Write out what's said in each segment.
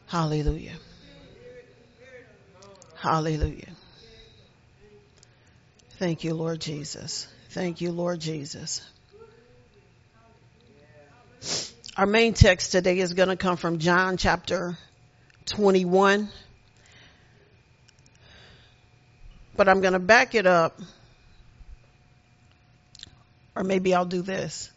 Hallelujah. Hallelujah. Thank you, Lord Jesus. Thank you, Lord Jesus. Our main text today is going to come from John chapter 21. But I'm going to back it up. Or maybe I'll do this.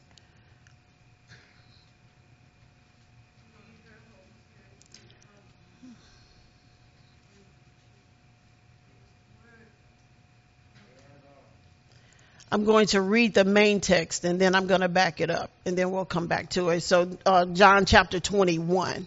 I'm going to read the main text and then I'm going to back it up and then we'll come back to it. So John chapter 21.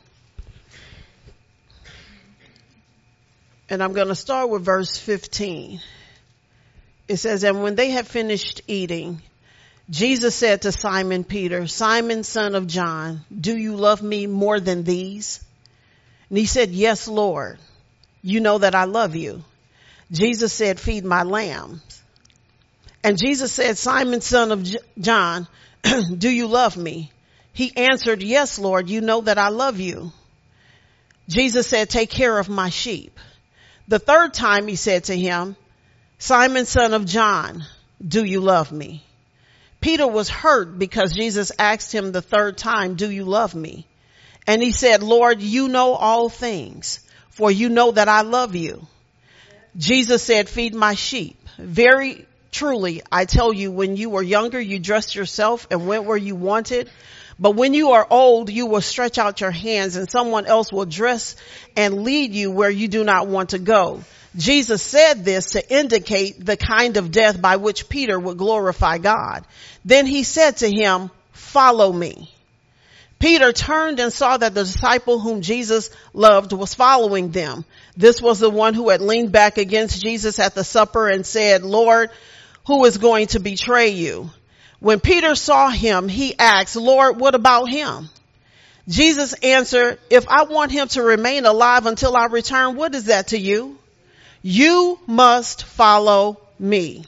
And I'm going to start with verse 15. It says, and when they had finished eating, Jesus said to Simon Peter, Simon, son of John, do you love me more than these? And he said, yes, Lord. You know that I love you. Jesus said, feed my lambs. And Jesus said, Simon, son of John, do you love me? He answered, yes, Lord, you know that I love you. Jesus said, take care of my sheep. The third time he said to him, Simon, son of John, do you love me? Peter was hurt because Jesus asked him the third time, do you love me? And he said, Lord, you know all things, for you know that I love you. Jesus said, feed my sheep. Very truly, I tell you, when you were younger, you dressed yourself and went where you wanted. But when you are old, you will stretch out your hands and someone else will dress and lead you where you do not want to go. Jesus said this to indicate the kind of death by which Peter would glorify God. Then he said to him, follow me. Peter turned and saw that the disciple whom Jesus loved was following them. This was the one who had leaned back against Jesus at the supper and said, Lord, who is going to betray you? When Peter saw him, he asked, Lord, what about him? Jesus answered, if I want him to remain alive until I return, what is that to you? You must follow me.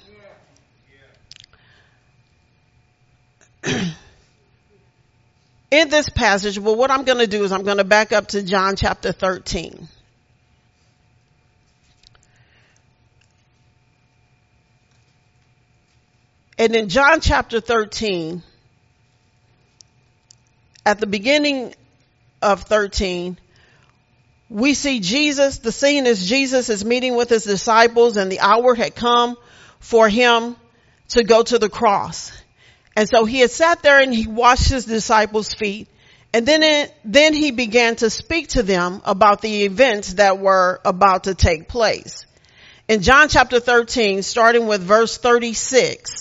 In this passage, well, what I'm going to do is I'm going to back up to John chapter 13. And in John chapter 13, at the beginning of 13, we see Jesus. The scene is Jesus is meeting with his disciples and the hour had come for him to go to the cross. And so he had sat there and he washed his disciples' feet. And then he began to speak to them about the events that were about to take place. In John chapter 13, starting with verse 36,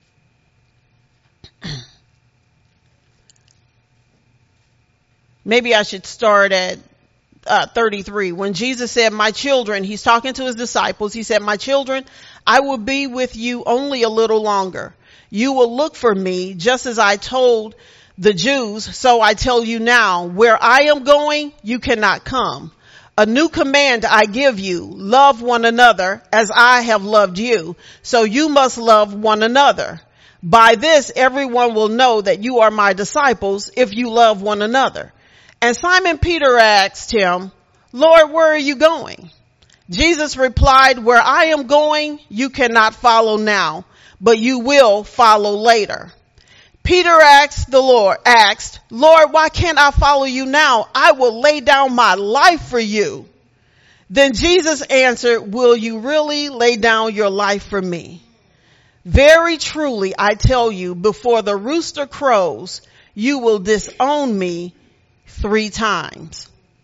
maybe I should start at 33. When Jesus said, my children, he's talking to his disciples. He said, my children, I will be with you only a little longer. You will look for me just as I told the Jews. So I tell you now, where I am going, you cannot come. A new command I give you, love one another as I have loved you. So you must love one another. By this, everyone will know that you are my disciples if you love one another. And Simon Peter asked him, Lord, where are you going? Jesus replied, where I am going, you cannot follow now, but you will follow later. Peter asked, Lord, why can't I follow you now? I will lay down my life for you. Then Jesus answered, will you really lay down your life for me? Very truly, I tell you, before the rooster crows, you will disown me 3 times.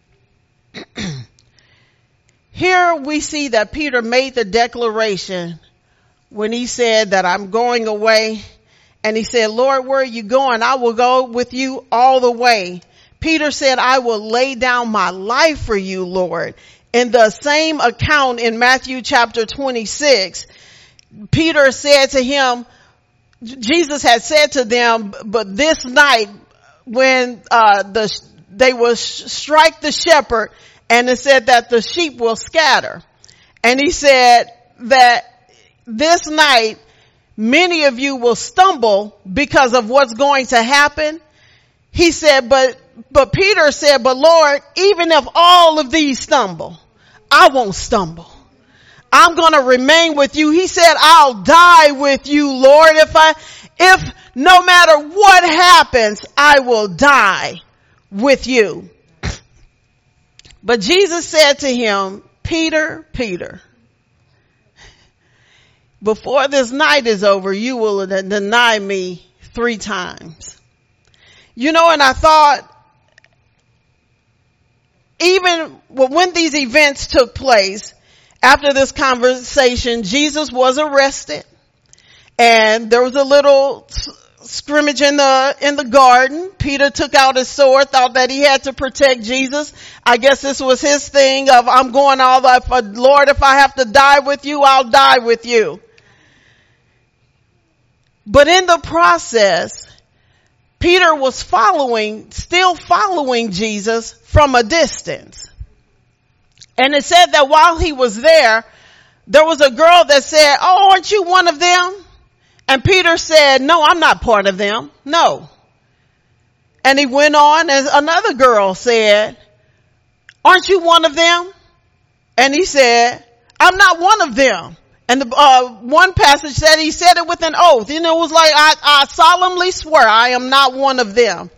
Here we see that Peter made the declaration when he said that I'm going away. And he said, Lord, where are you going? I will go with you all the way. Peter said, I will lay down my life for you, Lord. In the same account in Matthew chapter 26, Peter said to him, Jesus had said to them, but this night when they will strike the shepherd, and it said that the sheep will scatter. And he said that this night many of you will stumble because of what's going to happen. He said, but but Peter said, but Lord, even if all of these stumble, I won't stumble. I'm going to remain with you. He said, I'll die with you, Lord. If no matter what happens, I will die with you. But Jesus said to him, Peter, Peter, before this night is over, you will deny me 3 times. You know, and I thought, even when these events took place, after this conversation, Jesus was arrested, and there was a little scrimmage in the garden. Peter took out his sword, thought that he had to protect Jesus. I guess this was his thing of, I'm going all the way, Lord, if I have to die with you, I'll die with you. But in the process, Peter was still following Jesus from a distance. And it said that while he was there was a girl that said, oh, aren't you one of them? And Peter said, no, I'm not part of them. No. And he went on, and another girl said, aren't you one of them? And he said, I'm not one of them. And the one passage said he said it with an oath. You know, it was like, I solemnly swear I am not one of them.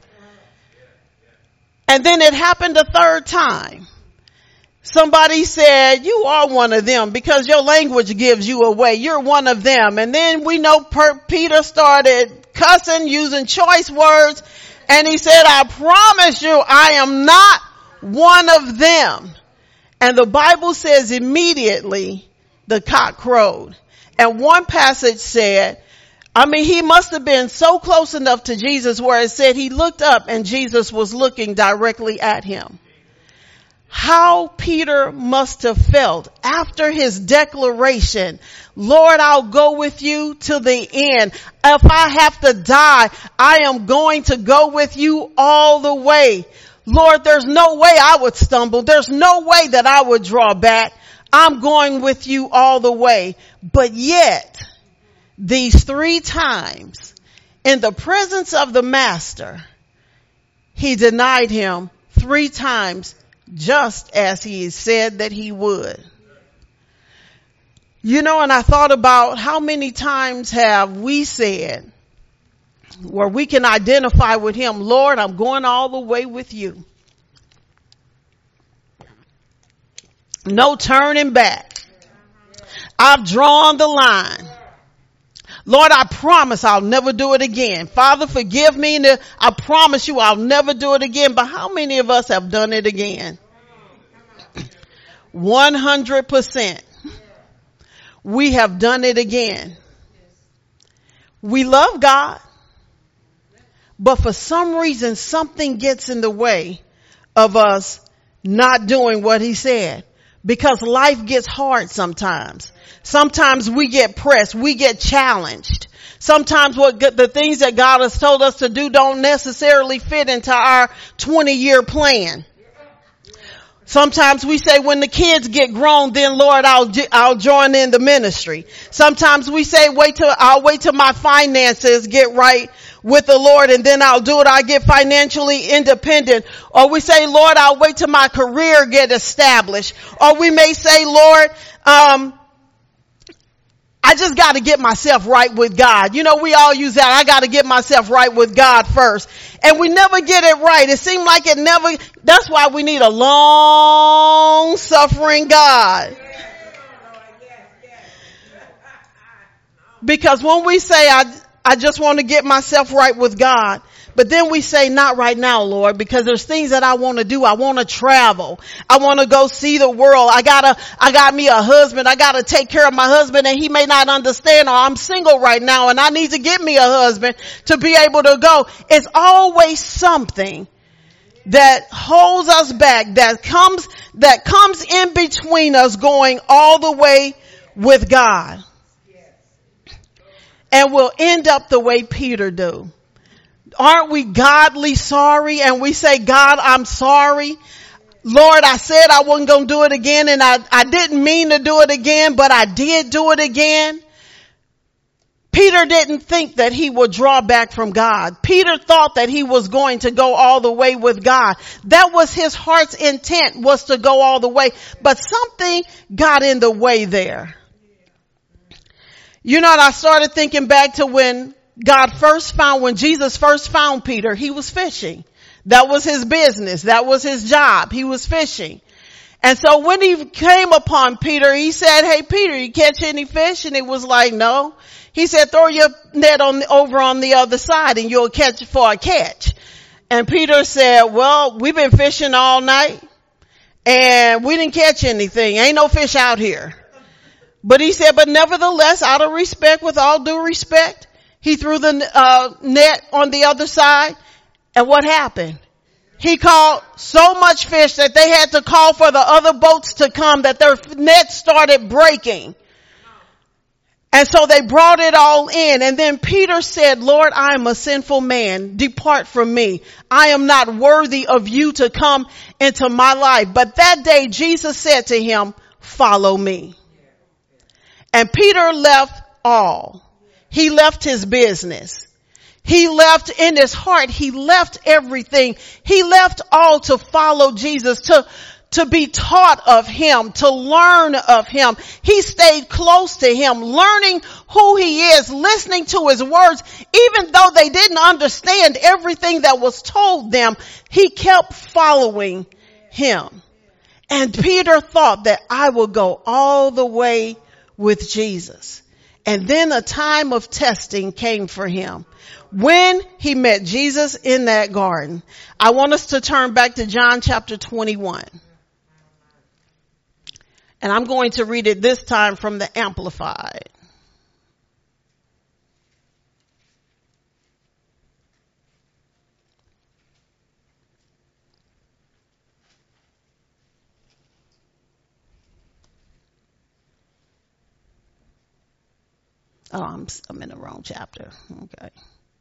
And then it happened a 3rd time. Somebody said, you are one of them because your language gives you away. You're one of them. And then we know Peter started cussing, using choice words. And he said, I promise you, I am not one of them. And the Bible says immediately the cock crowed. And one passage said, he must have been so close enough to Jesus where it said he looked up and Jesus was looking directly at him. How Peter must have felt after his declaration, Lord, I'll go with you to the end. If I have to die, I am going to go with you all the way. Lord, there's no way I would stumble. There's no way that I would draw back. I'm going with you all the way. But yet, these 3 times, in the presence of the Master, he denied him 3 times, just as he said that he would. You know, and I thought about how many times have we said, where we can identify with him, Lord, I'm going all the way with you. No turning back. I've drawn the line. Lord, I promise I'll never do it again. Father, forgive me. I promise you I'll never do it again. But how many of us have done it again? 100%. We have done it again. We love God, but for some reason, something gets in the way of us not doing what he said, because life gets hard sometimes. Sometimes we get pressed. We get challenged. Sometimes the things that God has told us to do don't necessarily fit into our 20-year plan. Sometimes we say when the kids get grown, then Lord, I'll join in the ministry. Sometimes we say I'll wait till my finances get right with the Lord and then I'll do it. I get financially independent. Or we say, Lord, I'll wait till my career get established. Or we may say, Lord, I just got to get myself right with God. You know, we all use that. I got to get myself right with God first. And we never get it right. It seems like that's why we need a long suffering God. Because when we say, I just want to get myself right with God, but then we say, not right now, Lord, because there's things that I want to do. I want to travel. I want to go see the world. I got me a husband. I got to take care of my husband and he may not understand, or I'm single right now and I need to get me a husband to be able to go. It's always something that holds us back, that comes in between us going all the way with God. And we'll end up the way Peter do. Aren't we godly sorry? And we say, God, I'm sorry. Lord, I said I wasn't going to do it again, and I didn't mean to do it again, but I did do it again. Peter didn't think that he would draw back from God. Peter thought that he was going to go all the way with God. That was his heart's intent, was to go all the way. But something got in the way there. You know, I started thinking back to when Jesus first found Peter, he was fishing. That was his business. That was his job. He was fishing. And so when he came upon Peter, he said, "Hey, Peter, you catch any fish?" And he was like, "No." He said, "Throw your net over on the other side and you'll catch for a catch." And Peter said, "Well, we've been fishing all night and we didn't catch anything. Ain't no fish out here." But he said, "But nevertheless, out of respect, with all due respect," he threw the net on the other side. And what happened? He caught so much fish that they had to call for the other boats to come, that their nets started breaking. And so they brought it all in. And then Peter said, "Lord, I am a sinful man. Depart from me. I am not worthy of you to come into my life." But that day Jesus said to him, "Follow me." And Peter left all. He left his business. He left in his heart. He left everything. He left all to follow Jesus, to be taught of him, to learn of him. He stayed close to him, learning who he is, listening to his words. Even though they didn't understand everything that was told them, he kept following him. And Peter thought that I will go all the way with Jesus. And then a time of testing came for him when he met Jesus in that garden. I want us to turn back to John chapter 21. And I'm going to read it this time from the Amplified. Oh, I'm in the wrong chapter. Okay.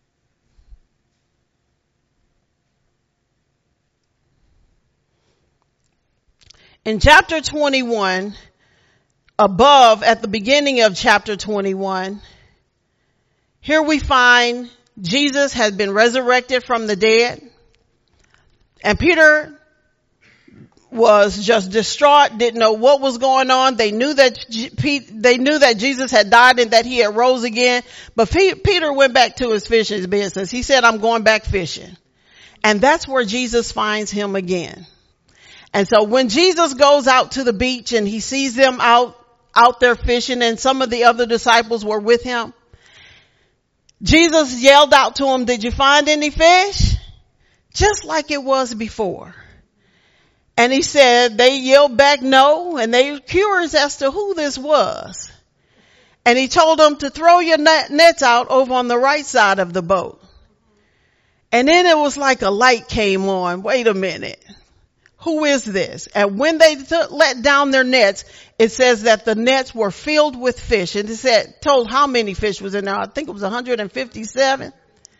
In chapter 21, above, at the beginning of chapter 21, here we find Jesus has been resurrected from the dead. And Peter was just distraught, didn't know what was going on. They knew that Jesus had died and that he had rose again. But Peter went back to his fishing business. He said, "I'm going back fishing." And that's where Jesus finds him again. And so when Jesus goes out to the beach and he sees them out there fishing, and some of the other disciples were with him, Jesus yelled out to them, "Did you find any fish?" Just like it was before. And he said, they yelled back no, and they were curious as to who this was. And he told them to throw your nets out over on the right side of the boat. And then it was like a light came on. Wait a minute. Who is this? And when they let down their nets, it says that the nets were filled with fish. And it told how many fish was in there. I think it was 157,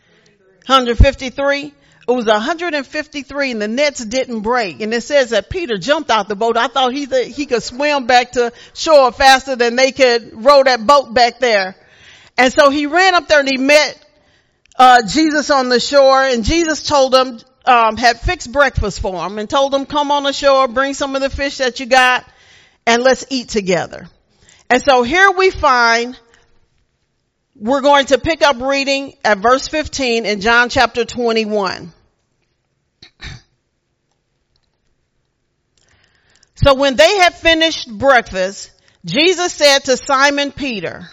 153. It was 153 and the nets didn't break. And it says that Peter jumped out the boat. I thought he could swim back to shore faster than they could row that boat back there. And so he ran up there and he met Jesus on the shore, and Jesus told him, had fixed breakfast for him and told him, "Come on the shore, bring some of the fish that you got and let's eat together." And so here we find, we're going to pick up reading at verse 15 in John chapter 21. So when they had finished breakfast, Jesus said to Simon Peter,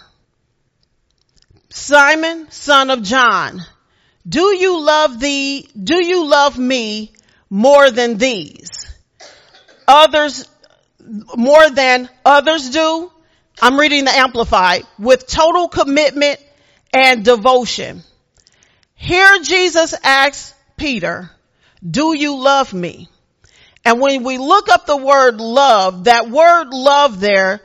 "Simon, son of John, do you love me more than these? More than others do?" I'm reading the Amplified. "With total commitment and devotion." Here Jesus asks Peter, "Do you love me?" And when we look up the word love, that word love there,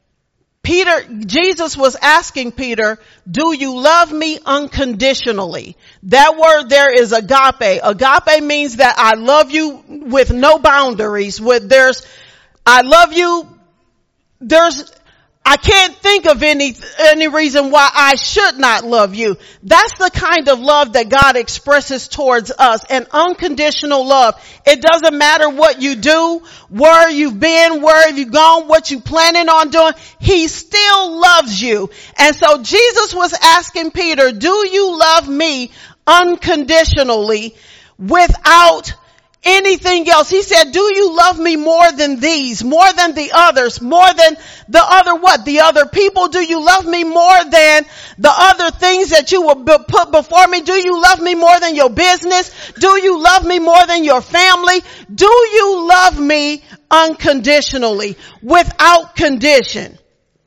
Jesus was asking Peter, "Do you love me unconditionally?" That word there is agape. Agape means that I love you with no boundaries. I I can't think of any reason why I should not love you. That's the kind of love that God expresses towards us, an unconditional love. It doesn't matter what you do, where you've been, where have you gone, what you planning on doing. He still loves you. And so Jesus was asking Peter, do you love me unconditionally without anything else? He said, do you love me more than these, more than the others, more than the other what? The other people? Do you love me more than the other things that you will put before me? Do you love me more than your business? Do you love me more than your family? Do you love me unconditionally, without condition?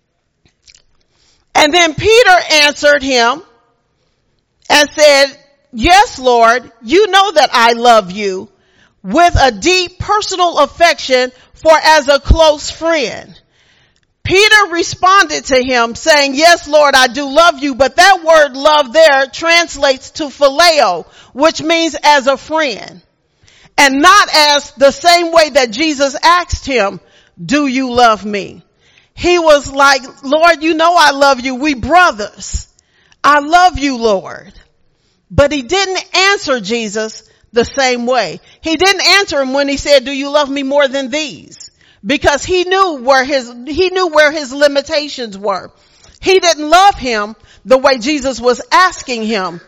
And then Peter answered him and said, yes, Lord, you know that I love you with a deep personal affection, for as a close friend. Peter responded to him saying, yes, Lord, I do love you. But that word love there translates to phileo, which means as a friend, and not as the same way that Jesus asked him, do you love me? He was like, Lord, you know I love you. We brothers. I love you, Lord. But he didn't answer Jesus the same way. He didn't answer him when he said, do you love me more than these? Because he knew where his limitations were. He didn't love him the way Jesus was asking him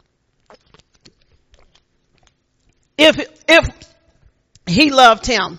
if he loved him.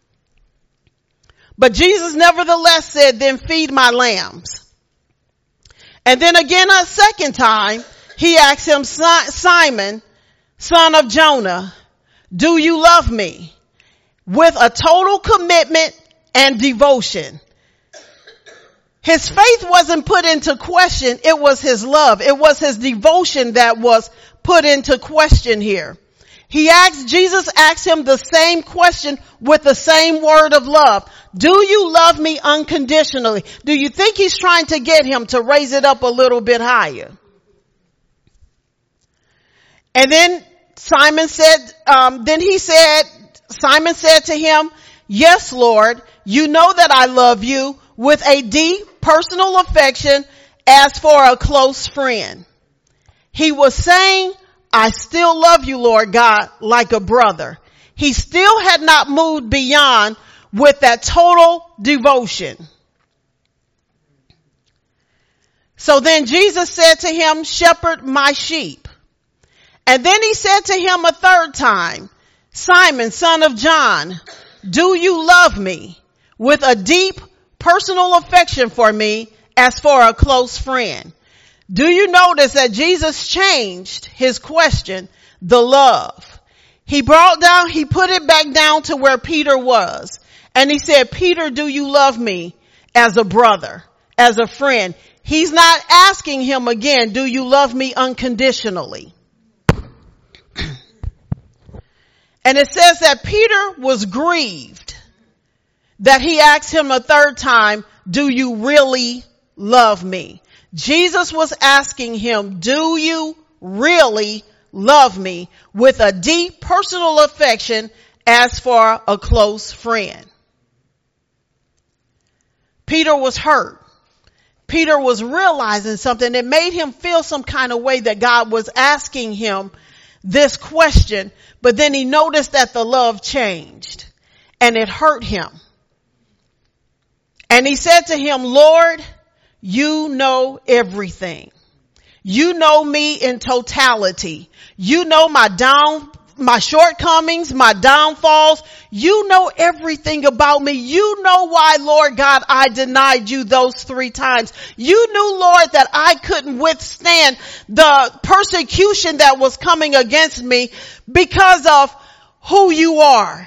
But Jesus nevertheless said, then feed my lambs. And then again a second time, he asked him, Simon, son of Jonah, do you love me? With a total commitment and devotion. His faith wasn't put into question. It was his love. It was his devotion that was put into question here. Jesus asked him the same question with the same word of love. Do you love me unconditionally? Do you think he's trying to get him to raise it up a little bit higher? And then Simon said to him, yes, Lord, you know that I love you with a deep personal affection as for a close friend. He was saying, I still love you, Lord God, like a brother. He still had not moved beyond with that total devotion. So then Jesus said to him, shepherd my sheep. And then he said to him a third time, Simon, son of John, do you love me with a deep personal affection for me as for a close friend? Do you notice that Jesus changed his question, the love? He put it back down to where Peter was. And he said, Peter, do you love me as a brother, as a friend? He's not asking him again, do you love me unconditionally? And it says that Peter was grieved that he asked him a third time, do you really love me? Jesus was asking him, do you really love me with a deep personal affection as for a close friend? Peter was hurt. Peter was realizing something. It made him feel some kind of way that God was asking him this question, but then he noticed that the love changed and it hurt him. And he said to him, Lord, you know everything. You know me in totality. You know my shortcomings, my downfalls. You know everything about me. You know why, Lord God, I denied you those 3 times. You knew, Lord, that I couldn't withstand the persecution that was coming against me because of who you are.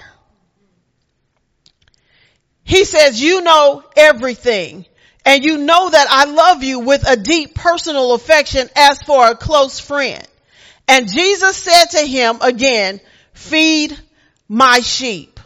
He says, you know everything. And you know that I love you with a deep personal affection as for a close friend. And Jesus said to him again, feed my sheep.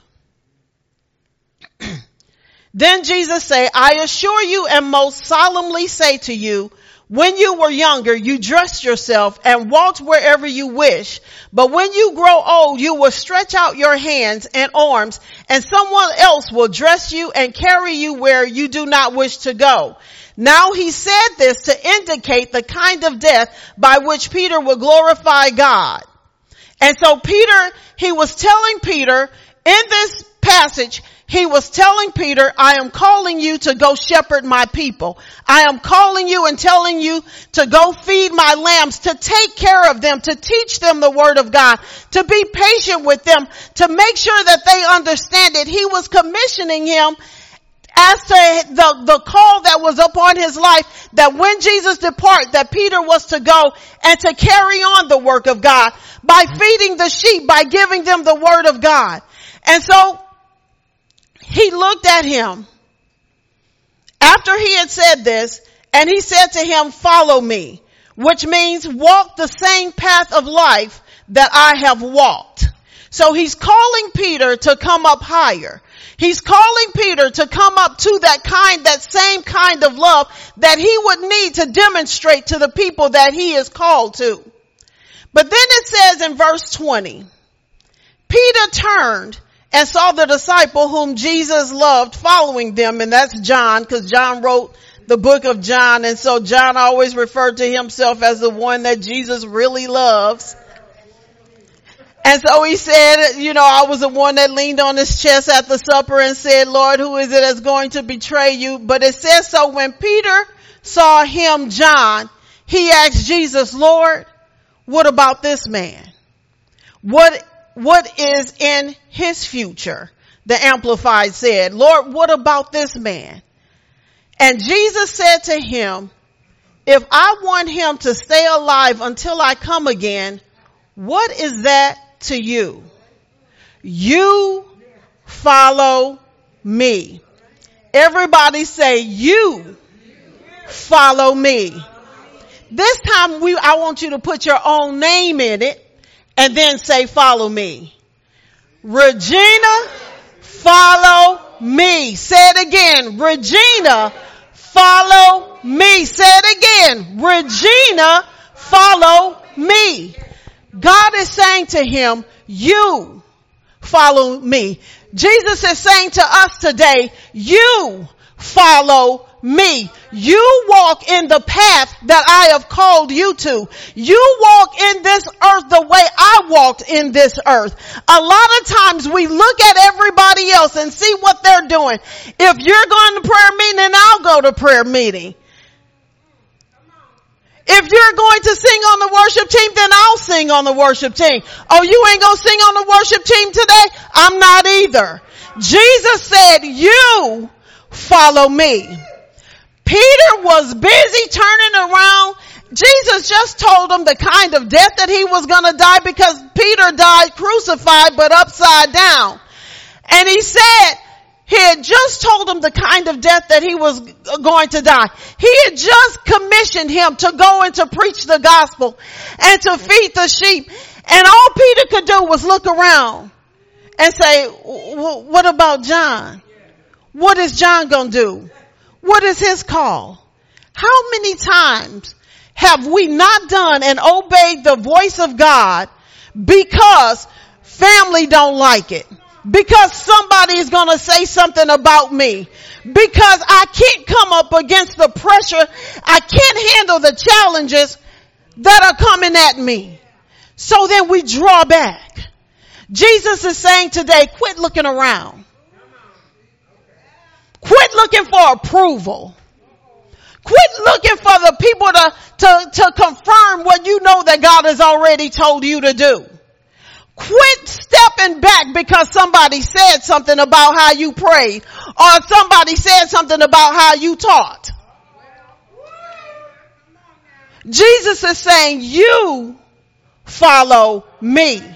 Then Jesus said, I assure you and most solemnly say to you, When you were younger, you dressed yourself and walked wherever you wish. But when you grow old, you will stretch out your hands and arms, and someone else will dress you and carry you where you do not wish to go. Now he said this to indicate the kind of death by which Peter will glorify God. And so he was telling Peter in this passage, he was telling Peter, I am calling you to go shepherd my people. I am calling you and telling you to go feed my lambs, to take care of them, to teach them the word of God, to be patient with them, to make sure that they understand it. He was commissioning him as to the call that was upon his life, that when Jesus departed, that Peter was to go and to carry on the work of God by feeding the sheep, by giving them the word of God. And so he looked at him after he had said this, and he said to him, follow me, which means walk the same path of life that I have walked. So he's calling Peter to come up higher. He's calling Peter to come up to that same kind of love that he would need to demonstrate to the people that he is called to. But then it says in verse 20, Peter turned and saw the disciple whom Jesus loved following them. And that's John, because John wrote the book of John. And so John always referred to himself as the one that Jesus really loves. And so he said, I was the one that leaned on his chest at the supper and said, Lord, who is it that's going to betray you? But it says, so when Peter saw him, John, he asked Jesus, Lord, what about this man? What is in his future? The Amplified said, Lord, what about this man? And Jesus said to him, if I want him to stay alive until I come again, what is that to you? You follow me. Everybody say, you follow me. This time I want you to put your own name in it and then say, follow me. Regina, follow me. Say it again. Regina, follow me. Say it again. Regina, follow me. God is saying to him, you follow me. Jesus is saying to us today, you follow me. You walk in the path that I have called you to. You walk in this earth the way I walked in this earth. A lot of times we look at everybody else and see what they're doing. If you're going to prayer meeting, then I'll go to prayer meeting. If you're going to sing on the worship team, then I'll sing on the worship team. Oh, you ain't going to sing on the worship team today? I'm not either. Jesus said, you follow me. Peter was busy turning around. Jesus just told him the kind of death that he was going to die, because Peter died crucified but upside down. And he said, he had just told him the kind of death that he was going to die. He had just commissioned him to go and to preach the gospel and to feed the sheep. And all Peter could do was look around and say, what about John? What is John going to do? What is his call? How many times have we not done and obeyed the voice of God because family don't like it? Because somebody is going to say something about me. Because I can't come up against the pressure. I can't handle the challenges that are coming at me. So then we draw back. Jesus is saying today, quit looking around. Quit looking for approval. Quit looking for the people to confirm what you know that God has already told you to do. Quit stepping back because somebody said something about how you prayed, or somebody said something about how you taught. Jesus is saying, you follow me. Even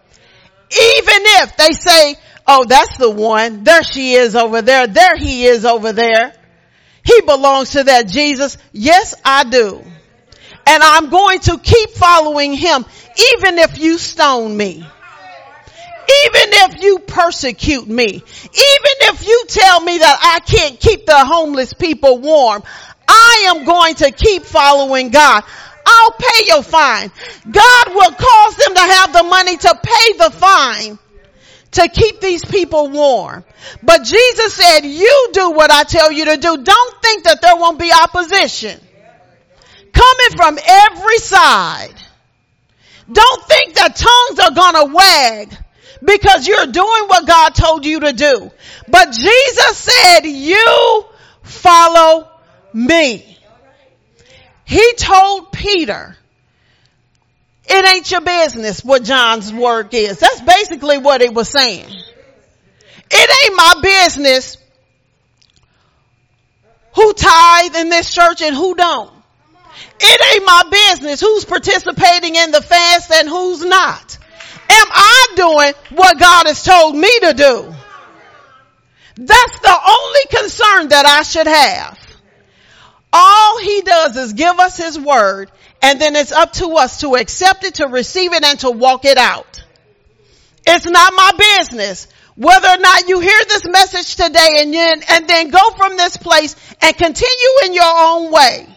if they say, oh, that's the one. There she is over there. There he is over there. He belongs to that Jesus. Yes, I do. And I'm going to keep following him, even if you stone me. Even if you persecute me. Even if you tell me that I can't keep the homeless people warm. I am going to keep following God. I'll pay your fine. God will cause them to have the money to pay the fine to keep these people warm. But Jesus said, you do what I tell you to do. Don't think that there won't be opposition coming from every side. Don't think that tongues are going to wag because you're doing what God told you to do. But Jesus said, you follow me. He told Peter, it ain't your business what John's work is. That's basically what it was saying. It ain't my business who tithe in this church and who don't. It ain't my business who's participating in the fast and who's not. Am I doing what God has told me to do? That's the only concern that I should have. All he does is give us his word, and then it's up to us to accept it, to receive it, and to walk it out. It's not my business whether or not you hear this message today and then go from this place and continue in your own way.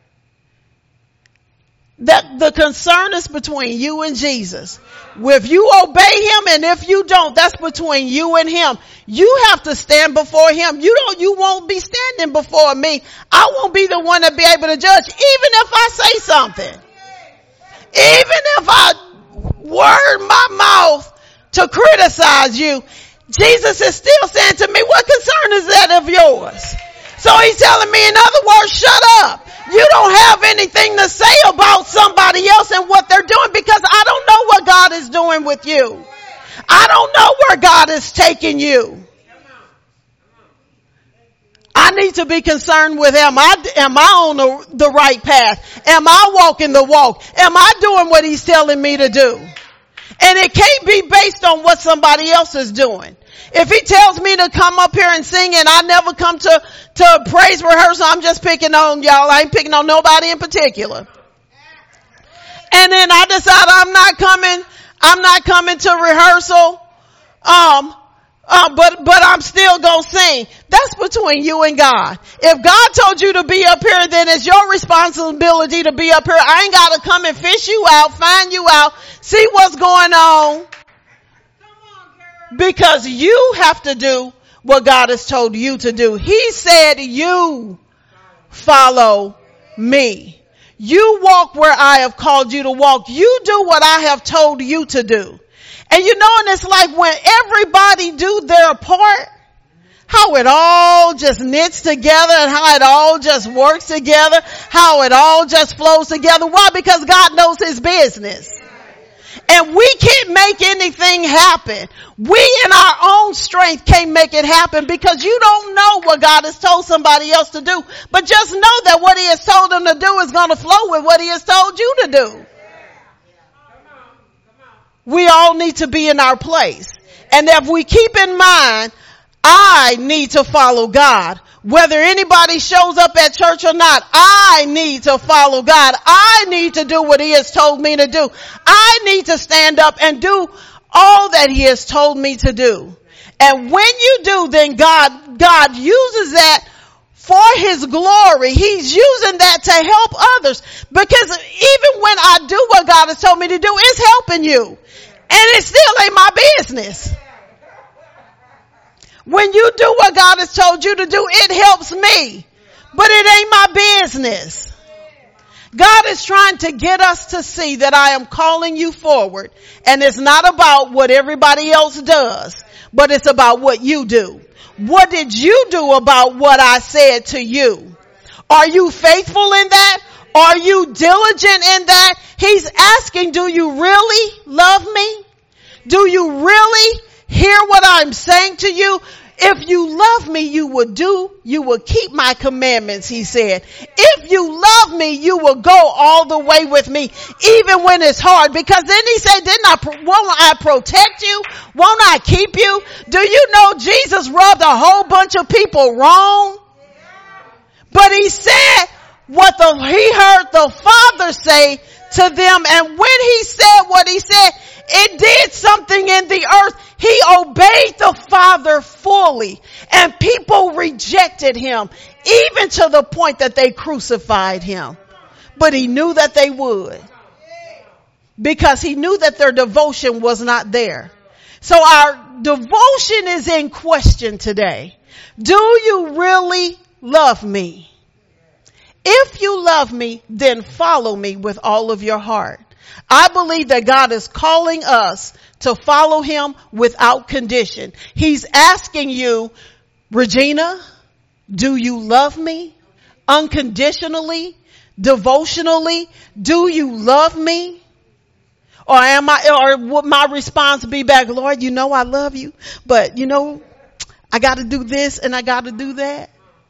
That the concern is between you and Jesus. If you obey him and if you don't, that's between you and him. You have to stand before him. You won't be standing before me. I won't be the one to be able to judge, even if I say something. Even if I word my mouth to criticize you, Jesus is still saying to me, what concern is that of yours? So he's telling me, in other words, shut up. You don't have anything to say about somebody else and what they're doing, because I don't know what God is doing with you. I don't know where God is taking you. I need to be concerned with, am I on the right path? Am I walking the walk? Am I doing what he's telling me to do? And it can't be based on what somebody else is doing. If he tells me to come up here and sing and I never come to praise rehearsal, I'm just picking on y'all. I ain't picking on nobody in particular. And then I decide I'm not coming to rehearsal. But I'm still gonna sing. That's between you and God. If God told you to be up here, then it's your responsibility to be up here. I ain't gotta come and fish you out, find you out, see what's going on. Because you have to do what God has told you to do. He said, you follow me. You walk where I have called you to walk. You do what I have told you to do. And you know, and it's like when everybody do their part, how it all just knits together and how it all just works together, how it all just flows together. Why? Because God knows his business. And we can't make anything happen. We in our own strength can't make it happen, because you don't know what God has told somebody else to do. But just know that what he has told them to do is going to flow with what he has told you to do. We all need to be in our place. And if we keep in mind, I need to follow God. Whether anybody shows up at church or not, I need to follow God. I need to do what he has told me to do. I need to stand up and do all that he has told me to do. And when you do, then God uses that for his glory. He's using that to help others. Because even when I do what God has told me to do, it's helping you. And it still ain't my business. When you do what God has told you to do, it helps me. But it ain't my business. God is trying to get us to see that I am calling you forward. And it's not about what everybody else does, but it's about what you do. What did you do about what I said to you? Are you faithful in that? Are you diligent in that? He's asking, do you really love me? Do you really hear what I'm saying to you? If you love me, you will keep my commandments, he said. If you love me, you will go all the way with me, even when it's hard. Because then he said, won't I protect you? Won't I keep you? Do you know Jesus rubbed a whole bunch of people wrong? But he said what he heard the Father say to them. And when he said what he said, It did something in the earth. He obeyed the Father fully, and people rejected him, even to the point that they crucified him. But he knew that they would, because he knew that their devotion was not there. So our devotion is in question today. Do you really love me? If you love me, then follow me with all of your heart. I believe that God is calling us to follow him without condition. He's asking you, Regina, do you love me unconditionally, devotionally? Do you love me? Or would my response be back, Lord, you know I love you, but you know, I got to do this and I got to do that.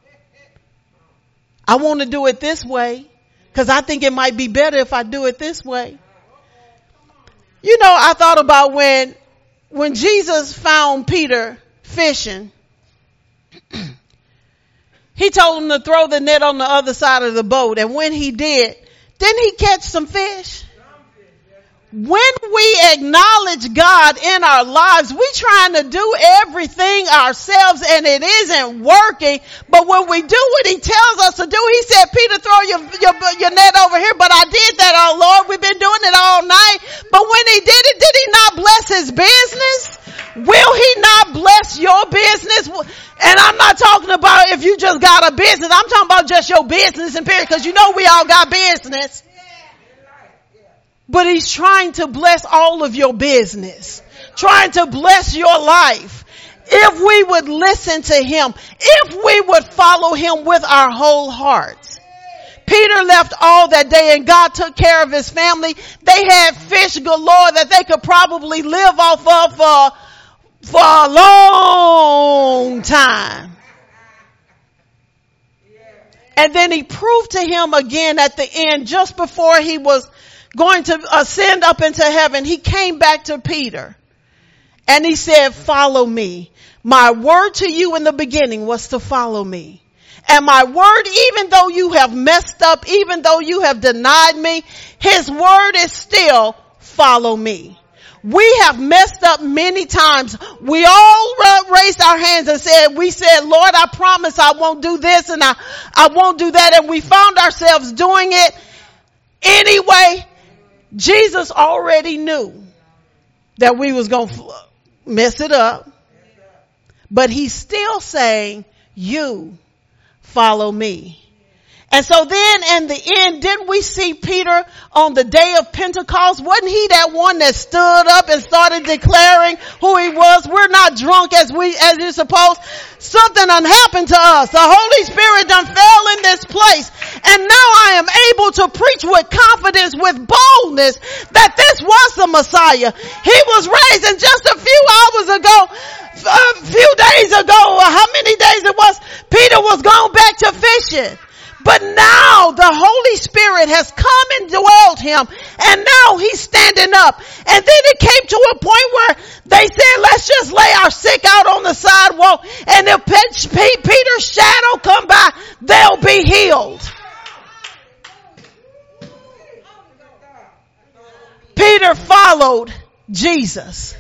I want to do it this way because I think it might be better if I do it this way. You know, I thought about when Jesus found Peter fishing, he told him to throw the net on the other side of the boat. And when he did, didn't he catch some fish? When we acknowledge God in our lives, we trying to do everything ourselves and it isn't working. But when we do what he tells us to do, he said, Peter, throw your net over here. But I did that, oh Lord. We've been doing it all night. But when he did it, did he not bless his business? Will he not bless your business? And I'm not talking about if you just got a business. I'm talking about just your business and period, because you know we all got business. But he's trying to bless all of your business, trying to bless your life. If we would listen to him, if we would follow him with our whole hearts. Peter left all that day and God took care of his family. They had fish galore that they could probably live off of for a long time. And then he proved to him again at the end, just before he was going to ascend up into heaven, he came back to Peter and he said, follow me. My word to you in the beginning was to follow me. And my word, even though you have messed up, even though you have denied me, his word is still follow me. We have messed up many times. We all raised our hands and we said, Lord, I promise I won't do this and I won't do that. And we found ourselves doing it anyway. Jesus already knew that we was going to mess it up, but he's still saying, you follow me. And so then in the end, didn't we see Peter on the day of Pentecost? Wasn't he that one that stood up and started declaring who he was? We're not drunk as you're supposed. Something done happened to us. The Holy Spirit done fell in this place. And now I am able to preach with confidence, with boldness, that this was the Messiah. He was raised, and just a few hours ago, a few days ago, or how many days it was, Peter was going back to fishing. But now the Holy Spirit has come and dwelled him, and now he's standing up. And then it came to a point where they said, let's just lay our sick out on the sidewalk, and if Peter's shadow come by, they'll be healed. Peter followed Jesus.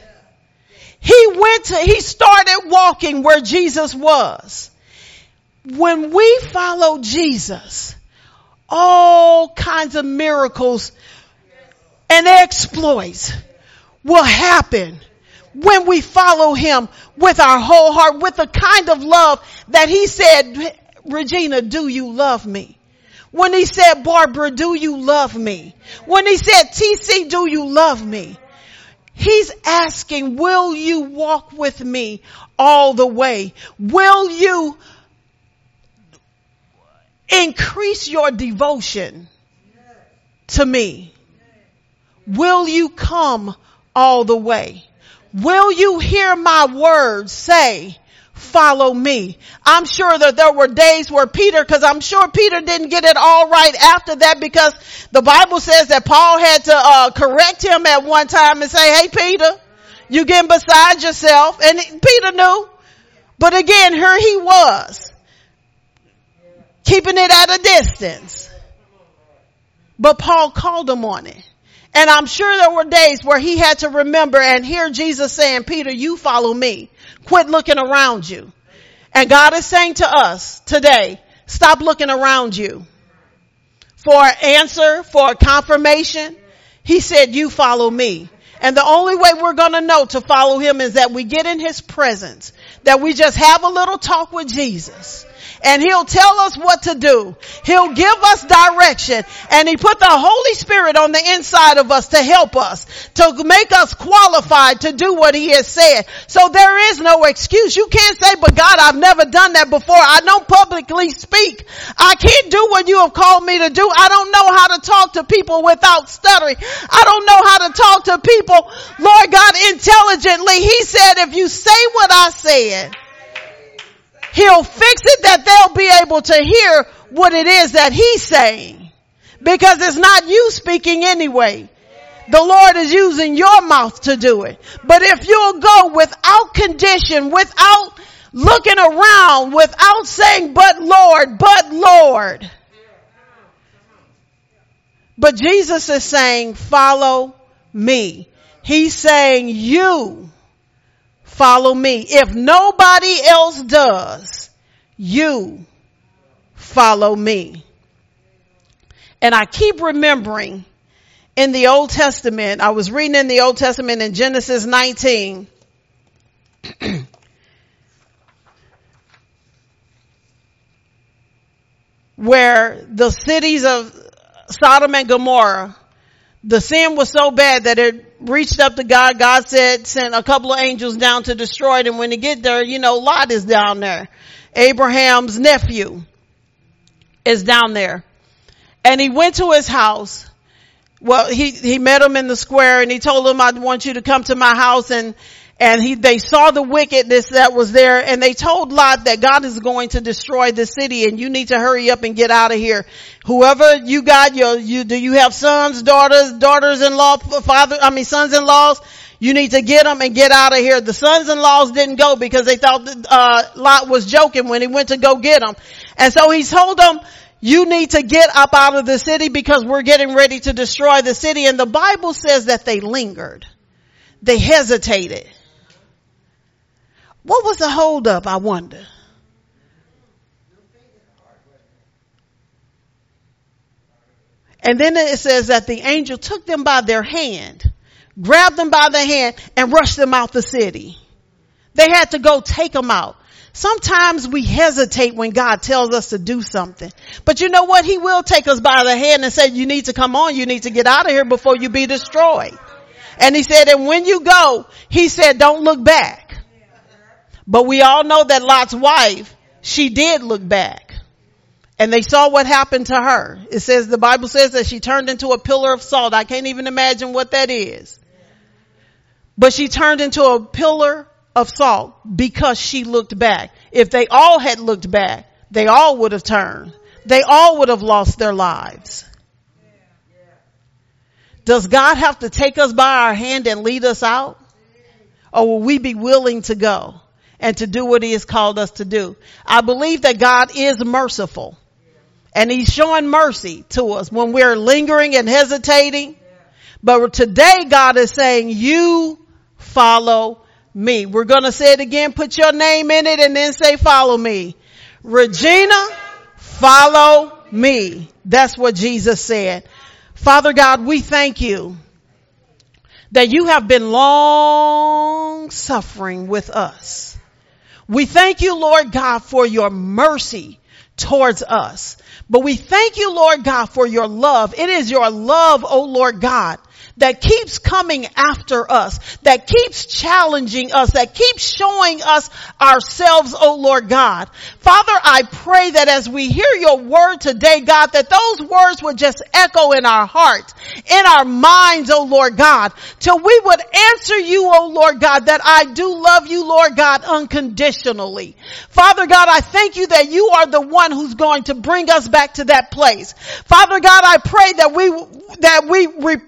He started walking where Jesus was. When we follow Jesus, all kinds of miracles and exploits will happen when we follow him with our whole heart, with the kind of love that he said, Regina, do you love me? When he said, Barbara, do you love me? When he said, TC, do you love me? He's asking, will you walk with me all the way? Will you increase your devotion to me? Will you come all the way? Will you hear my words say, follow me? I'm sure that there were days where because I'm sure Peter didn't get it all right after that, because the Bible says that Paul had to correct him at one time and say, hey Peter, you getting beside yourself. And Peter knew. But again, here he was, keeping it at a distance. But Paul called him on it. And I'm sure there were days where he had to remember and hear Jesus saying, Peter, you follow me. Quit looking around you. And God is saying to us today, stop looking around you for an answer, for a confirmation. He said, you follow me. And the only way we're going to know to follow him is that we get in his presence, that we just have a little talk with Jesus. And he'll tell us what to do. He'll give us direction. And he put the Holy Spirit on the inside of us to help us, to make us qualified to do what he has said. So there is no excuse. You can't say, but God, I've never done that before. I don't publicly speak. I can't do what you have called me to do. I don't know how to talk to people without stuttering. I don't know how to talk to people, Lord God, intelligently. He said, if you say what I said, he'll fix it that they'll be able to hear what it is that he's saying. Because it's not you speaking anyway. The Lord is using your mouth to do it. But if you'll go without condition, without looking around, without saying, but Lord. But Jesus is saying, follow me. He's saying, you follow me. If nobody else does, you follow me. And I keep remembering in the Old Testament, I was reading in the Old Testament in Genesis 19, where the cities of Sodom and Gomorrah, the sin was so bad that it reached up to God. God said, sent a couple of angels down to destroy it. And when they get there, Lot is down there. Abraham's nephew is down there. And he went to his house. Well, he met him in the square and he told him, I want you to come to my house. And they saw the wickedness that was there, and they told Lot that God is going to destroy the city and you need to hurry up and get out of here. Whoever you got, do you have sons, daughters-in-law, sons-in-laws? You need to get them and get out of here. The sons-in-laws didn't go because they thought that, Lot was joking when he went to go get them. And so he told them, you need to get up out of the city because we're getting ready to destroy the city. And the Bible says that they lingered. They hesitated. What was the holdup, I wonder? And then it says that the angel took them by their hand, grabbed them by the hand, and rushed them out the city. They had to go take them out. Sometimes we hesitate when God tells us to do something. But you know what? He will take us by the hand and say, you need to come on. You need to get out of here before you be destroyed. And he said, and when you go, he said, don't look back. But we all know that Lot's wife, she did look back. And they saw what happened to her. It says, the Bible says that she turned into a pillar of salt. I can't even imagine what that is. But she turned into a pillar of salt because she looked back. If they all had looked back, they all would have turned. They all would have lost their lives. Does God have to take us by our hand and lead us out? Or will we be willing to go and to do what he has called us to do? I believe that God is merciful. And he's showing mercy to us when we're lingering and hesitating. But today God is saying, you follow me. We're going to say it again. Put your name in it and then say, follow me. Regina, follow me. That's what Jesus said. Father God, we thank you that you have been long suffering with us. We thank you, Lord God, for your mercy towards us. But we thank you, Lord God, for your love. It is your love, oh Lord God, that keeps coming after us, that keeps challenging us, that keeps showing us ourselves, oh Lord God. Father, I pray that as we hear your word today, God, that those words would just echo in our hearts, in our minds, oh Lord God, till we would answer you, oh Lord God, that I do love you, Lord God, unconditionally. Father God, I thank you that you are the one who's going to bring us back to that place. Father God, I pray that we repent, oh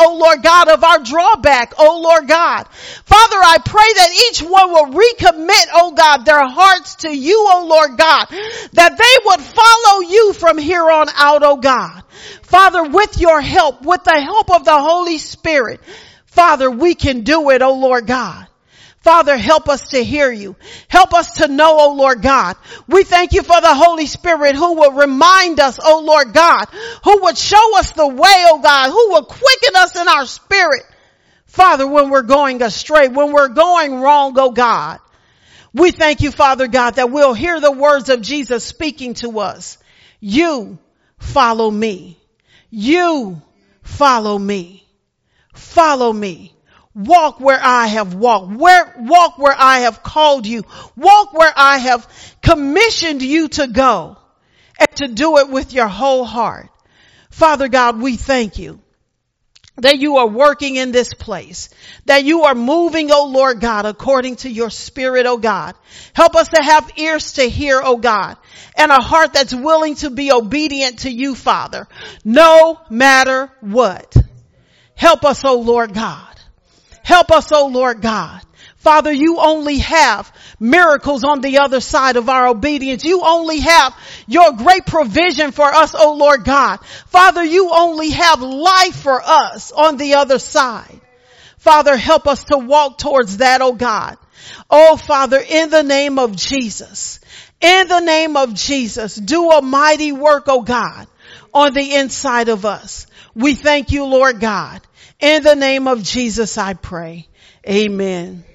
oh Lord God, of our drawback, oh Lord God. Father, I pray that each one will recommit, oh God, their hearts to you, oh Lord God, that they would follow you from here on out, oh God. Father, with your help, with the help of the Holy Spirit, Father, we can do it, oh Lord God. Father, help us to hear you. Help us to know, oh Lord God. We thank you for the Holy Spirit who will remind us, oh Lord God, who would show us the way, oh God, who will quicken us in our spirit. Father, when we're going astray, when we're going wrong, oh God. We thank you, Father God, that we'll hear the words of Jesus speaking to us. You follow me. You follow me. Follow me. Walk where I have walked. Walk where I have called you. Walk where I have commissioned you to go, and to do it with your whole heart. Father God, we thank you that you are working in this place, that you are moving, oh Lord God, according to your Spirit, oh God. Help us to have ears to hear, oh God, and a heart that's willing to be obedient to you, Father, no matter what. Help us, oh Lord God. Help us, oh Lord God. Father, you only have miracles on the other side of our obedience. You only have your great provision for us, oh Lord God. Father, you only have life for us on the other side. Father, help us to walk towards that, oh God. Oh Father, in the name of Jesus, in the name of Jesus, do a mighty work, oh God, on the inside of us. We thank you, Lord God. In the name of Jesus, I pray. Amen.